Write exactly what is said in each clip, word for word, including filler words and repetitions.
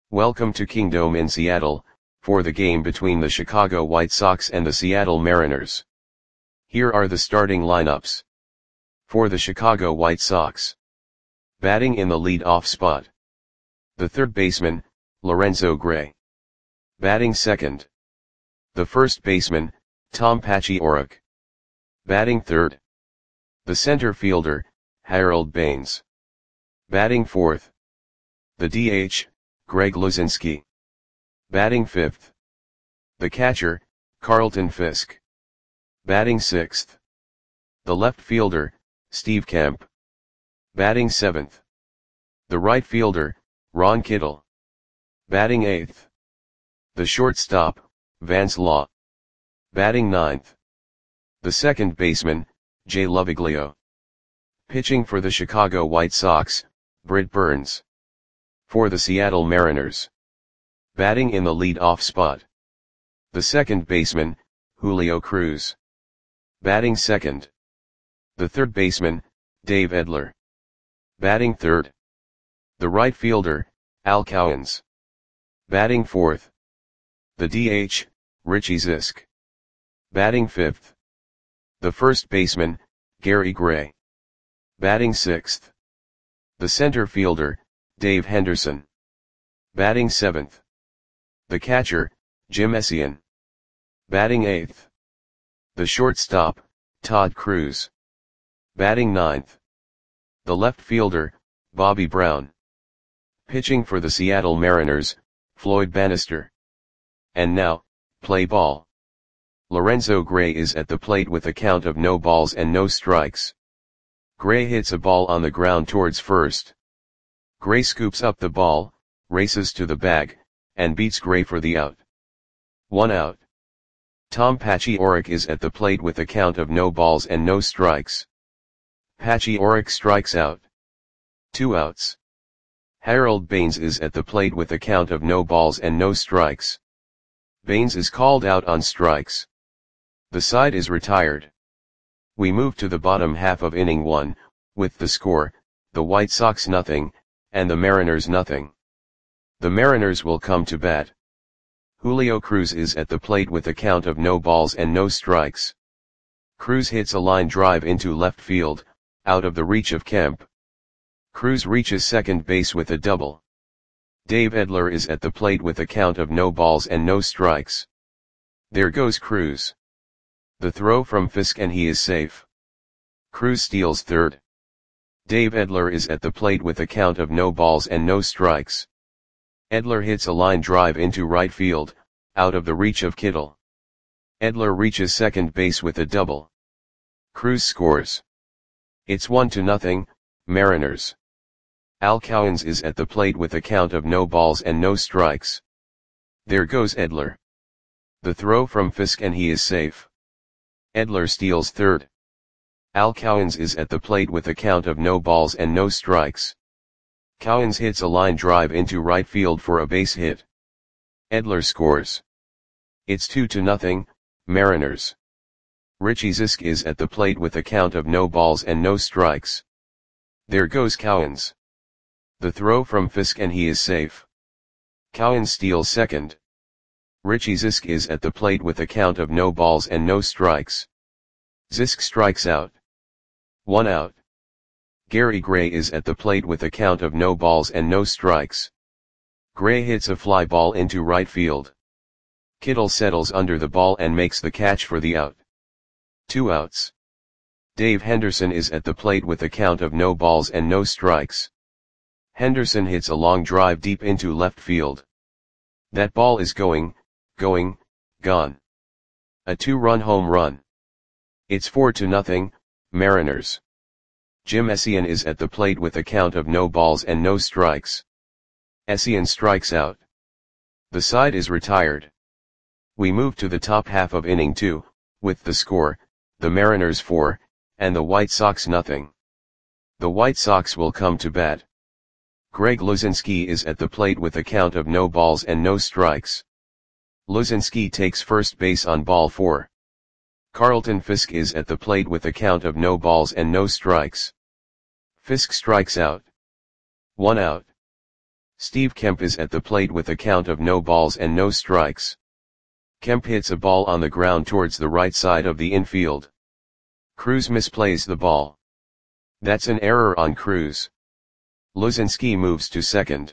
Welcome to Kingdome in Seattle, for the game between the Chicago White Sox and the Seattle Mariners. Here are the starting lineups. For the Chicago White Sox. Batting in the lead-off spot. The third baseman, Lorenzo Gray. Batting second. The first baseman, Tom Paciorek. Batting third. The center fielder, Harold Baines. Batting fourth. The D H, Greg Luzinski. Batting fifth. The catcher, Carlton Fisk. Batting sixth. The left fielder, Steve Kemp. Batting seventh. The right fielder, Ron Kittle. Batting eighth. The shortstop, Vance Law. Batting ninth. The second baseman, Jay Loviglio. Pitching for the Chicago White Sox, Britt Burns. For the Seattle Mariners. Batting in the lead-off spot. The second baseman, Julio Cruz. Batting second. The third baseman, Dave Edler. Batting third. The right fielder, Al Cowens. Batting fourth. The D H, Richie Zisk. Batting fifth. The first baseman, Gary Gray. Batting sixth. The center fielder, Dave Henderson. Batting seventh. The catcher, Jim Essien. Batting eighth. The shortstop, Todd Cruz. Batting ninth. The left fielder, Bobby Brown. Pitching for the Seattle Mariners, Floyd Bannister. And now, play ball. Lorenzo Gray is at the plate with a count of no balls and no strikes. Gray hits a ball on the ground towards first. Gray scoops up the ball, races to the bag, and beats Gray for the out. One out. Tom Paciorek is at the plate with a count of no balls and no strikes. Paciorek strikes out. Two outs. Harold Baines is at the plate with a count of no balls and no strikes. Baines is called out on strikes. The side is retired. We move to the bottom half of inning one, with the score, the White Sox nothing, and the Mariners nothing. The Mariners will come to bat. Julio Cruz is at the plate with a count of no balls and no strikes. Cruz hits a line drive into left field, out of the reach of Kemp. Cruz reaches second base with a double. Dave Edler is at the plate with a count of no balls and no strikes. There goes Cruz. The throw from Fisk and he is safe. Cruz steals third. Dave Edler is at the plate with a count of no balls and no strikes. Edler hits a line drive into right field, out of the reach of Kittle. Edler reaches second base with a double. Cruz scores. It's one to nothing, Mariners. Al Cowens is at the plate with a count of no balls and no strikes. There goes Edler. The throw from Fisk and he is safe. Edler steals third. Al Cowens is at the plate with a count of no balls and no strikes. Cowens hits a line drive into right field for a base hit. Edler scores. It's two to nothing, Mariners. Richie Zisk is at the plate with a count of no balls and no strikes. There goes Cowens. The throw from Fisk and he is safe. Cowens steals second. Richie Zisk is at the plate with a count of no balls and no strikes. Zisk strikes out. One out. Gary Gray is at the plate with a count of no balls and no strikes. Gray hits a fly ball into right field. Kittle settles under the ball and makes the catch for the out. Two outs. Dave Henderson is at the plate with a count of no balls and no strikes. Henderson hits a long drive deep into left field. That ball is going, going, gone. A two-run home run. It's four to nothing, Mariners. Jim Essien is at the plate with a count of no balls and no strikes. Essien strikes out. The side is retired. We move to the top half of inning two, with the score, the Mariners four, and the White Sox nothing. The White Sox will come to bat. Greg Luzinski is at the plate with a count of no balls and no strikes. Luzinski takes first base on ball four. Carlton Fisk is at the plate with a count of no balls and no strikes. Fisk strikes out. One out. Steve Kemp is at the plate with a count of no balls and no strikes. Kemp hits a ball on the ground towards the right side of the infield. Cruz misplays the ball. That's an error on Cruz. Luzinski moves to second.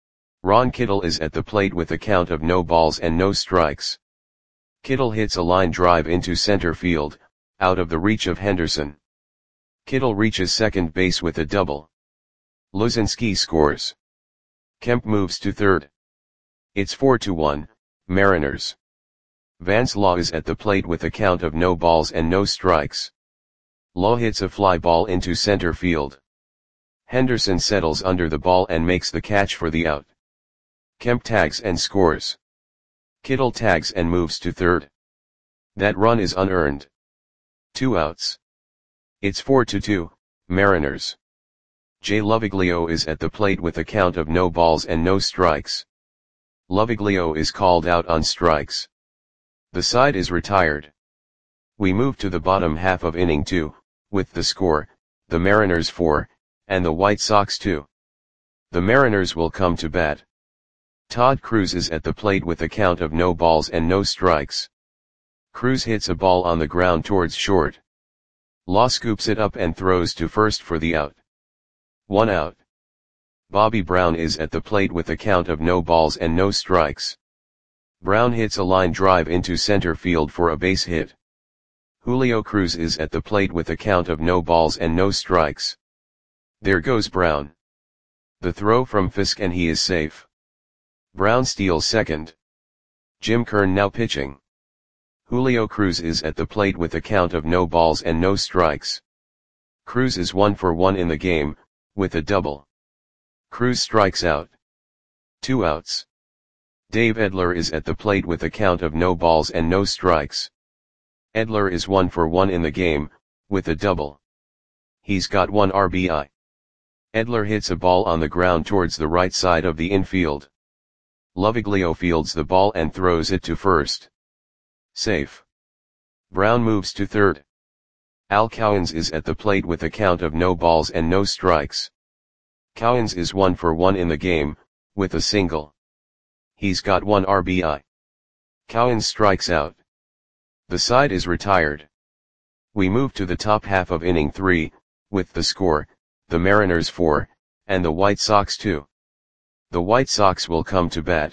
Ron Kittle is at the plate with a count of no balls and no strikes. Kittle hits a line drive into center field, out of the reach of Henderson. Kittle reaches second base with a double. Luzinski scores. Kemp moves to third. It's four to one, Mariners. Vance Law is at the plate with a count of no balls and no strikes. Law hits a fly ball into center field. Henderson settles under the ball and makes the catch for the out. Kemp tags and scores. Kittle tags and moves to third. That run is unearned. Two outs. It's four to two, Mariners. Jay Loviglio is at the plate with a count of no balls and no strikes. Loviglio is called out on strikes. The side is retired. We move to the bottom half of inning two, with the score, the Mariners four, and the White Sox two. The Mariners will come to bat. Todd Cruz is at the plate with a count of no balls and no strikes. Cruz hits a ball on the ground towards short. Law scoops it up and throws to first for the out. One out. Bobby Brown is at the plate with a count of no balls and no strikes. Brown hits a line drive into center field for a base hit. Julio Cruz is at the plate with a count of no balls and no strikes. There goes Brown. The throw from Fisk and he is safe. Brown steals second. Jim Kern now pitching. Julio Cruz is at the plate with a count of no balls and no strikes. Cruz is one for one in the game, with a double. Cruz strikes out. Two outs. Dave Edler is at the plate with a count of no balls and no strikes. Edler is one for one in the game, with a double. He's got one R B I. Edler hits a ball on the ground towards the right side of the infield. Loviglio fields the ball and throws it to first. Safe. Brown moves to third. Al Cowens is at the plate with a count of no balls and no strikes. Cowens is one for one in the game, with a single. He's got one R B I. Cowens strikes out. The side is retired. We move to the top half of inning three, with the score, the Mariners four, and the White Sox two. The White Sox will come to bat.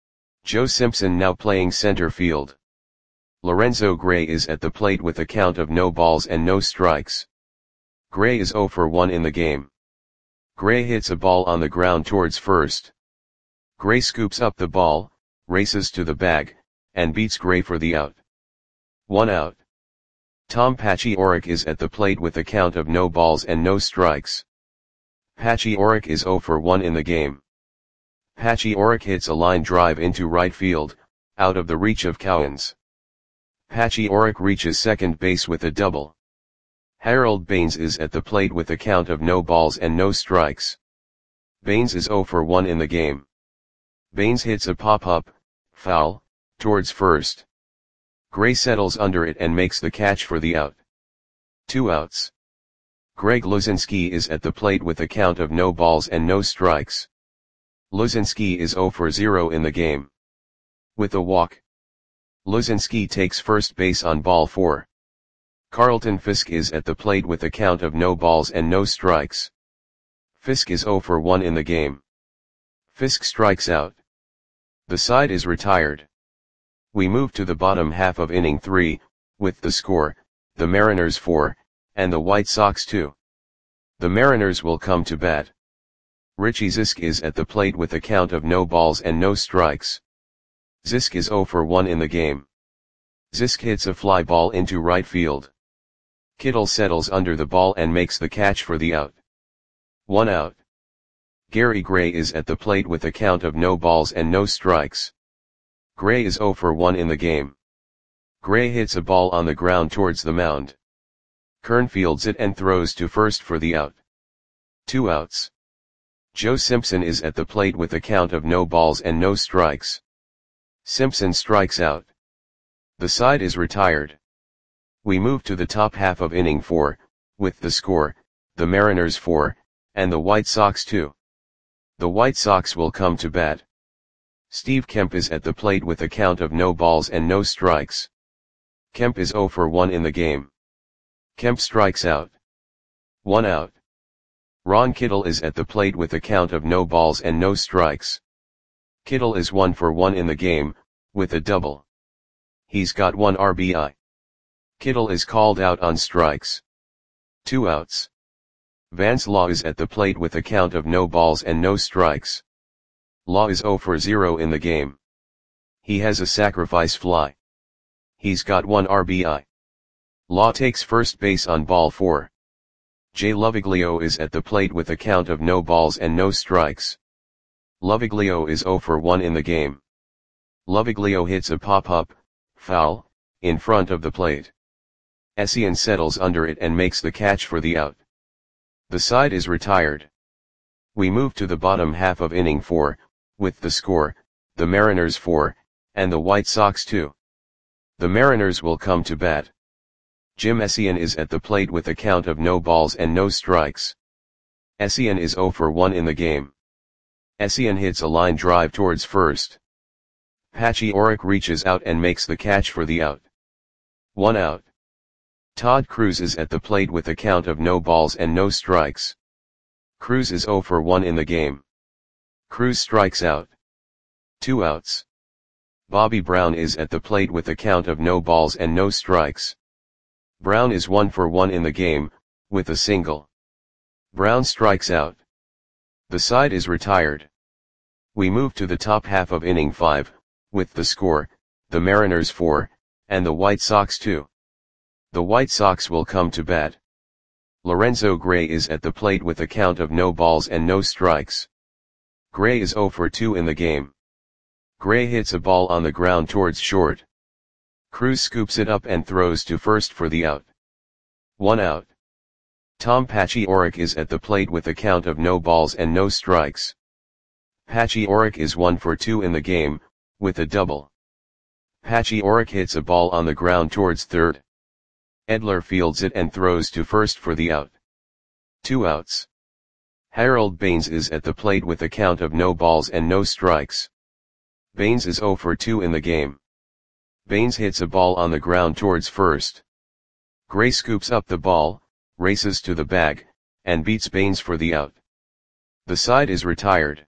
Joe Simpson now playing center field. Lorenzo Gray is at the plate with a count of no balls and no strikes. Gray is zero for one in the game. Gray hits a ball on the ground towards first. Gray scoops up the ball, races to the bag, and beats Gray for the out. One out. Tom Paciorek is at the plate with a count of no balls and no strikes. Paciorek is zero for one in the game. Paciorek hits a line drive into right field, out of the reach of Cowens. Paciorek reaches second base with a double. Harold Baines is at the plate with a count of no balls and no strikes. Baines is zero for one in the game. Baines hits a pop-up, foul, towards first. Gray settles under it and makes the catch for the out. Two outs. Greg Luzinski is at the plate with a count of no balls and no strikes. Luzinski is zero for zero in the game. With a walk. Luzinski takes first base on ball four. Carlton Fisk is at the plate with a count of no balls and no strikes. Fisk is zero for one in the game. Fisk strikes out. The side is retired. We move to the bottom half of inning three, with the score, the Mariners four, and the White Sox two. The Mariners will come to bat. Richie Zisk is at the plate with a count of no balls and no strikes. Zisk is zero for one in the game. Zisk hits a fly ball into right field. Kittle settles under the ball and makes the catch for the out. One out. Gary Gray is at the plate with a count of no balls and no strikes. Gray is zero for one in the game. Gray hits a ball on the ground towards the mound. Kern fields it and throws to first for the out. Two outs. Joe Simpson is at the plate with a count of no balls and no strikes. Simpson strikes out. The side is retired. We move to the top half of inning four, with the score, the Mariners four, and the White Sox two. The White Sox will come to bat. Steve Kemp is at the plate with a count of no balls and no strikes. Kemp is oh for one in the game. Kemp strikes out. One out. Ron Kittle is at the plate with a count of no balls and no strikes. Kittle is one for one in the game, with a double. He's got one R B I. Kittle is called out on strikes. Two outs. Vance Law is at the plate with a count of no balls and no strikes. Law is oh for zero in the game. He has a sacrifice fly. He's got one R B I. Law takes first base on ball four. Jay Loviglio is at the plate with a count of no balls and no strikes. Loviglio is oh for one in the game. Loviglio hits a pop-up, foul, in front of the plate. Essien settles under it and makes the catch for the out. The side is retired. We move to the bottom half of inning four, with the score, the Mariners four, and the White Sox two. The Mariners will come to bat. Jim Essien is at the plate with a count of no balls and no strikes. Essien is oh for one in the game. Essien hits a line drive towards first. Patchy Orrick reaches out and makes the catch for the out. One out. Todd Cruz is at the plate with a count of no balls and no strikes. Cruz is oh for one in the game. Cruz strikes out. Two outs. Bobby Brown is at the plate with a count of no balls and no strikes. Brown is one for one in the game, with a single. Brown strikes out. The side is retired. We move to the top half of inning five, with the score, the Mariners four, and the White Sox two. The White Sox will come to bat. Lorenzo Gray is at the plate with a count of no balls and no strikes. Gray is oh for two in the game. Gray hits a ball on the ground towards short. Cruz scoops it up and throws to first for the out. One out. Tom Patchy Orrick is at the plate with a count of no balls and no strikes. Patchy Orrick is one for two in the game, with a double. Patchy Orrick hits a ball on the ground towards third. Edler fields it and throws to first for the out. Two outs. Harold Baines is at the plate with a count of no balls and no strikes. Baines is oh for two in the game. Baines hits a ball on the ground towards first. Gray scoops up the ball, races to the bag, and beats Baines for the out. The side is retired.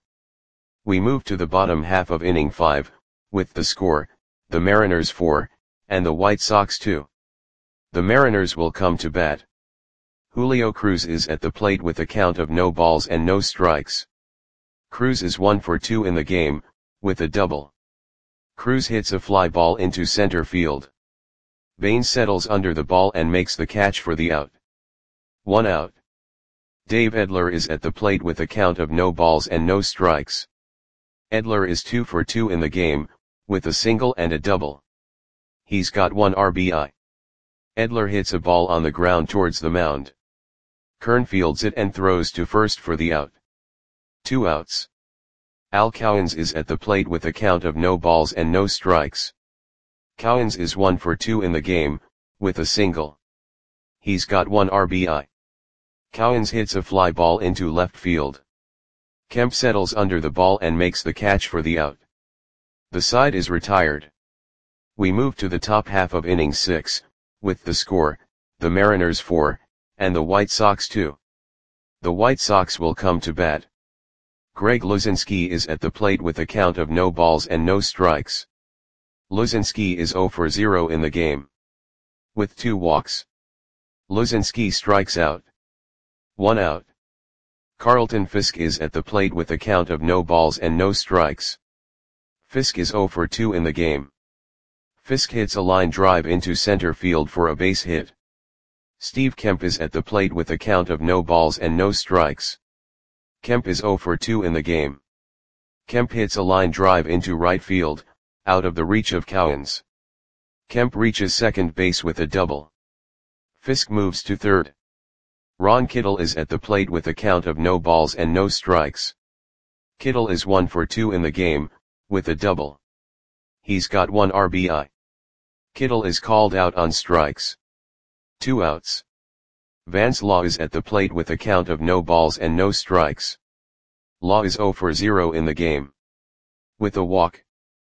We move to the bottom half of inning five, with the score, the Mariners four, and the White Sox two. The Mariners will come to bat. Julio Cruz is at the plate with a count of no balls and no strikes. Cruz is one for two in the game, with a double. Cruz hits a fly ball into center field. Baines settles under the ball and makes the catch for the out. One out. Dave Edler is at the plate with a count of no balls and no strikes. Edler is two for two in the game, with a single and a double. He's got one R B I. Edler hits a ball on the ground towards the mound. Kern fields it and throws to first for the out. Two outs. Al Cowens is at the plate with a count of no balls and no strikes. Cowens is one for two in the game, with a single. He's got one R B I. Cowens hits a fly ball into left field. Kemp settles under the ball and makes the catch for the out. The side is retired. We move to the top half of inning six, with the score, the Mariners four, and the White Sox two. The White Sox will come to bat. Greg Luzinski is at the plate with a count of no balls and no strikes. Luzinski is oh for zero in the game. With two walks. Luzinski strikes out. One out. Carlton Fisk is at the plate with a count of no balls and no strikes. Fisk is oh for two in the game. Fisk hits a line drive into center field for a base hit. Steve Kemp is at the plate with a count of no balls and no strikes. Kemp is oh for two in the game. Kemp hits a line drive into right field, out of the reach of Cowens. Kemp reaches second base with a double. Fisk moves to third. Ron Kittle is at the plate with a count of no balls and no strikes. Kittle is one for two in the game, with a double. He's got one R B I. Kittle is called out on strikes. Two outs. Vance Law is at the plate with a count of no balls and no strikes. Law is zero for zero in the game. With a walk.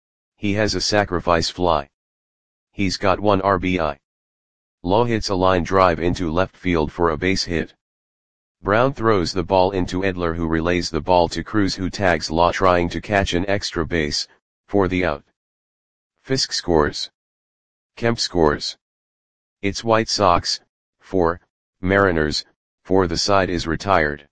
He has a sacrifice fly. He's got one R B I. Law hits a line drive into left field for a base hit. Brown throws the ball into Edler, who relays the ball to Cruz, who tags Law trying to catch an extra base, for the out. Fisk scores. Kemp scores. It's White Sox, four, Mariners, four. The side is retired.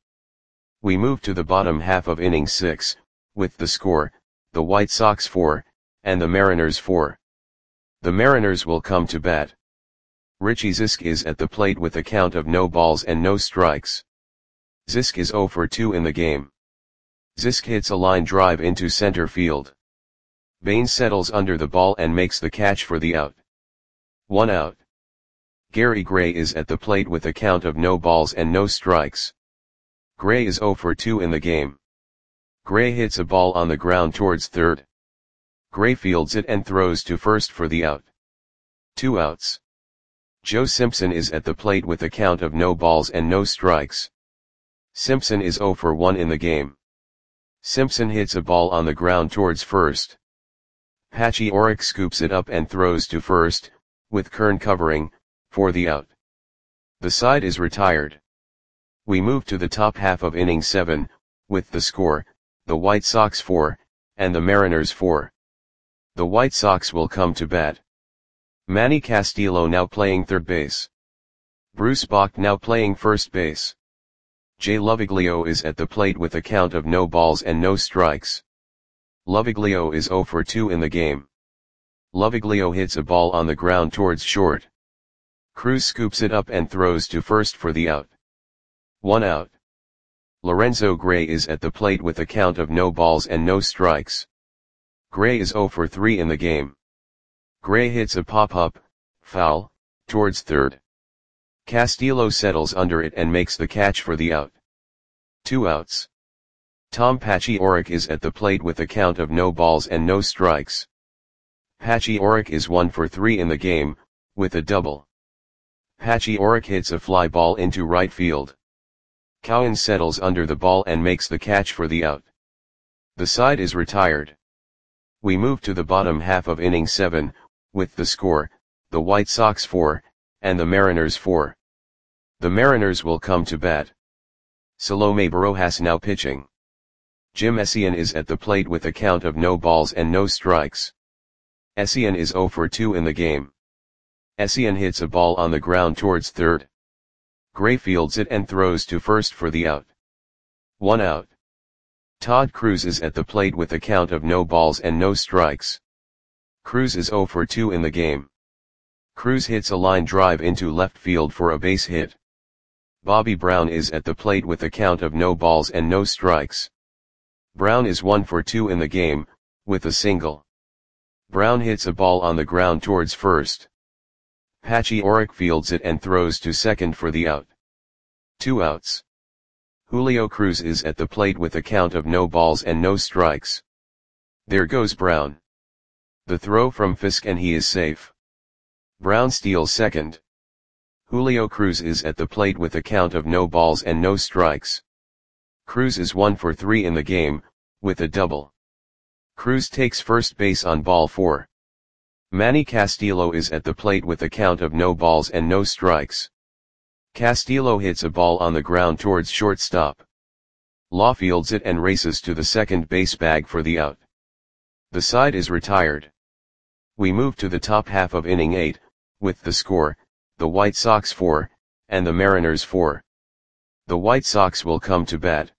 We move to the bottom half of inning six, with the score, the White Sox four, and the Mariners four. The Mariners will come to bat. Richie Zisk is at the plate with a count of no balls and no strikes. Zisk is zero for two in the game. Zisk hits a line drive into center field. Baines settles under the ball and makes the catch for the out. One out. Gary Gray is at the plate with a count of no balls and no strikes. Gray is zero for two in the game. Gray hits a ball on the ground towards third. Gray fields it and throws to first for the out. Two outs. Joe Simpson is at the plate with a count of no balls and no strikes. Simpson is zero for one in the game. Simpson hits a ball on the ground towards first. Patchy Oric scoops it up and throws to first, with Kern covering, for the out. The side is retired. We move to the top half of inning seven, with the score, the White Sox four, and the Mariners four. The White Sox will come to bat. Manny Castillo now playing third base. Bruce Bach now playing first base. Jay Loviglio is at the plate with a count of no balls and no strikes. Loviglio is zero for two in the game. Loviglio hits a ball on the ground towards short. Cruz scoops it up and throws to first for the out. One out. Lorenzo Gray is at the plate with a count of no balls and no strikes. Gray is zero for three in the game. Gray hits a pop-up, foul, towards third. Castillo settles under it and makes the catch for the out. Two outs. Tom Patchy Oric is at the plate with a count of no balls and no strikes. Patchy Oric is one for three in the game, with a double. Patchy Oric hits a fly ball into right field. Cowan settles under the ball and makes the catch for the out. The side is retired. We move to the bottom half of inning seven, with the score, the White Sox four, and the Mariners four. The Mariners will come to bat. Salome Barojas now pitching. Jim Essien is at the plate with a count of no balls and no strikes. Essien is zero for two in the game. Essien hits a ball on the ground towards third. Gray fields it and throws to first for the out. One out. Todd Cruz is at the plate with a count of no balls and no strikes. Cruz is zero for two in the game. Cruz hits a line drive into left field for a base hit. Bobby Brown is at the plate with a count of no balls and no strikes. Brown is one for two in the game, with a single. Brown hits a ball on the ground towards first. Patchy Oric fields it and throws to second for the out. Two outs. Julio Cruz is at the plate with a count of no balls and no strikes. There goes Brown. The throw from Fisk and he is safe. Brown steals second. Julio Cruz is at the plate with a count of no balls and no strikes. Cruz is one for three in the game, with a double. Cruz takes first base on ball four. Manny Castillo is at the plate with a count of no balls and no strikes. Castillo hits a ball on the ground towards shortstop. Law fields it and races to the second base bag for the out. The side is retired. We move to the top half of inning eight, with the score, the White Sox four, and the Mariners four. The White Sox will come to bat.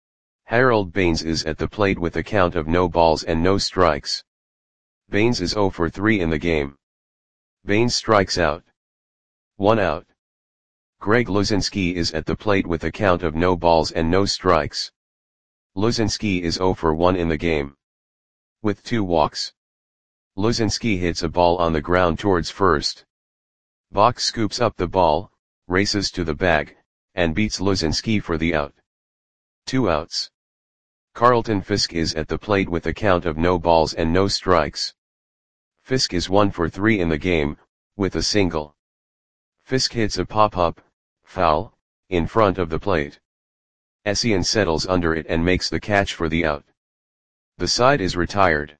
Harold Baines is at the plate with a count of no balls and no strikes. Baines is zero for three in the game. Baines strikes out. One out. Greg Luzinski is at the plate with a count of no balls and no strikes. Luzinski is zero for one in the game. With two walks. Luzinski hits a ball on the ground towards first. Bach scoops up the ball, races to the bag, and beats Luzinski for the out. Two outs. Carlton Fisk is at the plate with a count of no balls and no strikes. Fisk is one for three in the game, with a single. Fisk hits a pop-up, foul, in front of the plate. Essien settles under it and makes the catch for the out. The side is retired.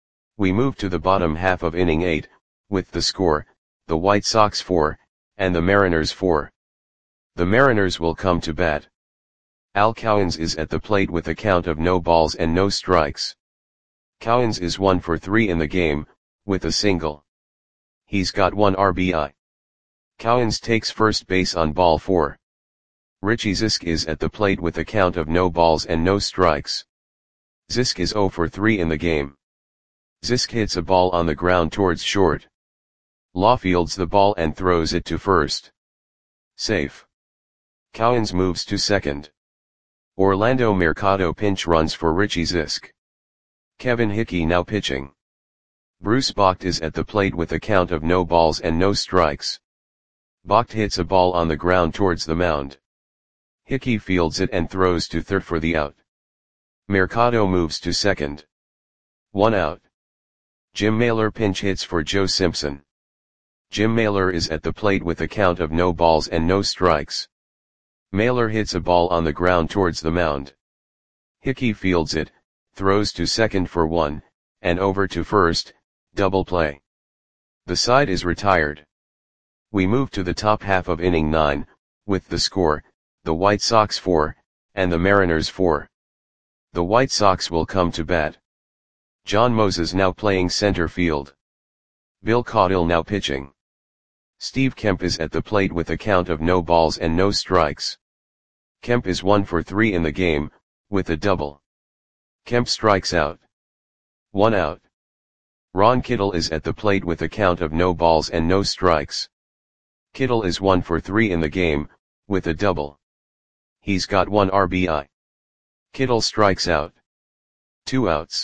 We move to the bottom half of inning eight, with the score, the White Sox four, and the Mariners four. The Mariners will come to bat. Al Cowens is at the plate with a count of no balls and no strikes. Cowens is one for three in the game, with a single. He's got one R B I. Cowens takes first base on ball four. Richie Zisk is at the plate with a count of no balls and no strikes. Zisk is zero for three in the game. Zisk hits a ball on the ground towards short. Law fields the ball and throws it to first. Safe. Cowens moves to second. Orlando Mercado pinch runs for Richie Zisk. Kevin Hickey now pitching. Bruce Bocht is at the plate with a count of no balls and no strikes. Bocht hits a ball on the ground towards the mound. Hickey fields it and throws to third for the out. Mercado moves to second. One out. Jim Mailer pinch hits for Joe Simpson. Jim Mailer is at the plate with a count of no balls and no strikes. Mailer hits a ball on the ground towards the mound. Hickey fields it, throws to second for one, and over to first, double play. The side is retired. We move to the top half of inning nine, with the score, the White Sox four, and the Mariners four. The White Sox will come to bat. John Moses now playing center field. Bill Caudill now pitching. Steve Kemp is at the plate with a count of no balls and no strikes. Kemp is one for three in the game, with a double. Kemp strikes out. One out. Ron Kittle is at the plate with a count of no balls and no strikes. Kittle is one for three in the game, with a double. He's got one R B I. Kittle strikes out. Two outs.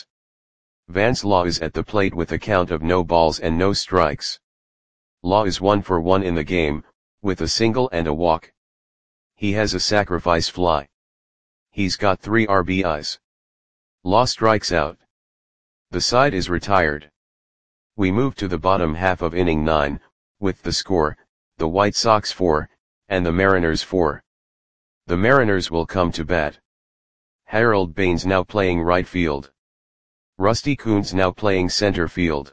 Vance Law is at the plate with a count of no balls and no strikes. Law is one for one in the game, with a single and a walk. He has a sacrifice fly. He's got three R B Is. Law strikes out. The side is retired. We move to the bottom half of inning nine, with the score, the White Sox four, and the Mariners four. The Mariners will come to bat. Harold Baines now playing right field. Rusty Kuntz now playing center field.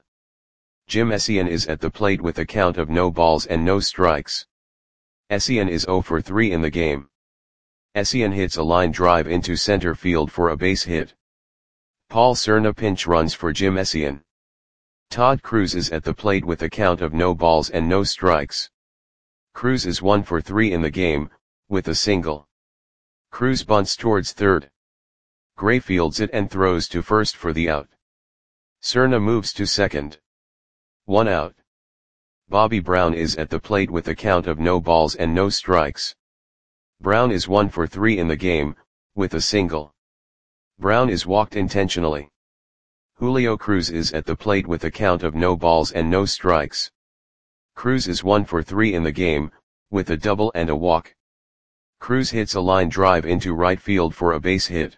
Jim Essien is at the plate with a count of no balls and no strikes. Essien is zero for three in the game. Essien hits a line drive into center field for a base hit. Paul Cerna pinch runs for Jim Essien. Todd Cruz is at the plate with a count of no balls and no strikes. Cruz is one for three in the game, with a single. Cruz bunts towards third. Gray fields it and throws to first for the out. Cerna moves to second. One out. Bobby Brown is at the plate with a count of no balls and no strikes. Brown is one for three in the game, with a single. Brown is walked intentionally. Julio Cruz is at the plate with a count of no balls and no strikes. Cruz is one for three in the game, with a double and a walk. Cruz hits a line drive into right field for a base hit.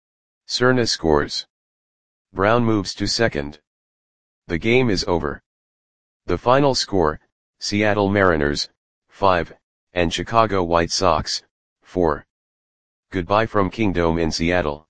Cerna scores. Brown moves to second. The game is over. The final score, Seattle Mariners, five, and Chicago White Sox, four. Goodbye from Kingdome in Seattle.